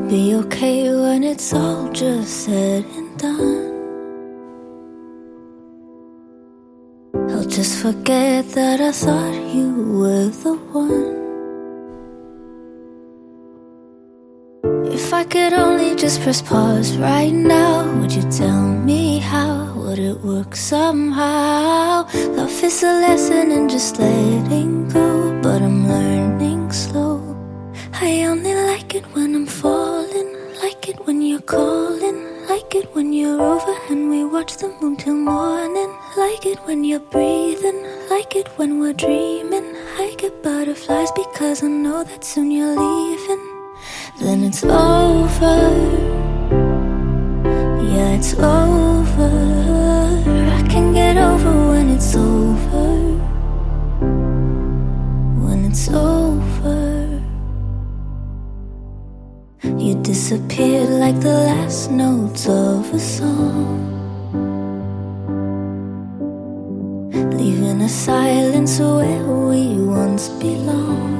be okay when it's all just said and done. I'll just forget that I thought you were the one. If I could only just press pause right now, would you tell me how? Would it work somehow? Love is a lesson in just letting go, but I'm learning slow. I only like it when I'm falling, like it when you're calling, like it when you're over and we watch the moon till morning, like it when you're breathing, like it when we're dreaming. I get butterflies because I know that soon you're leaving. Then it's over, yeah, it's over. I can get over when it's over, when it's over. You disappeared like the last notes of a song, leaving a silence where we once belonged.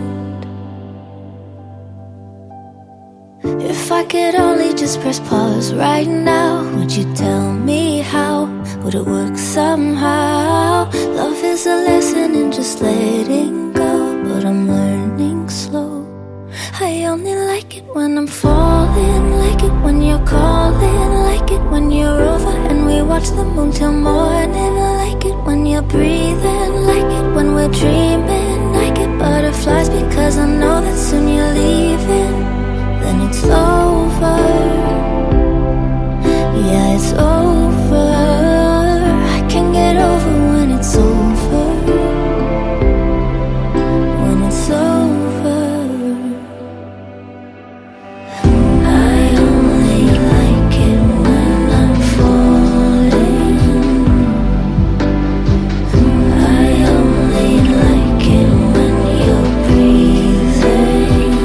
If I could only just press pause right now, would you tell me how? Would it work somehow? Love is a lesson in just letting go, but I'm learning slow. I only like it when I'm falling, like it when you're calling, like it when you're over and we watch the moon till morning, like it when you're breathing, like it when we're dreaming. I get butterflies because I know that soon you're leaving. Then it's over, yeah, it's over. I can get over when it's over, when it's over. I only like it when I'm falling. I only like it when you're breathing.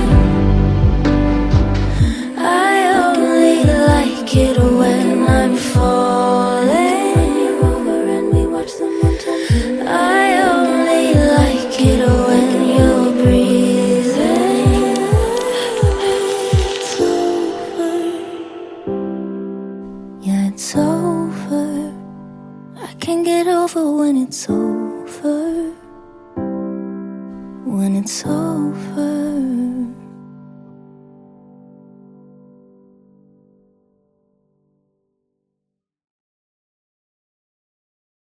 I only like it when I'm falling. You're over and we watch the mountain. I only like it when you're breathing. It's over, yeah, it's over. I can get over when it's over, when it's over.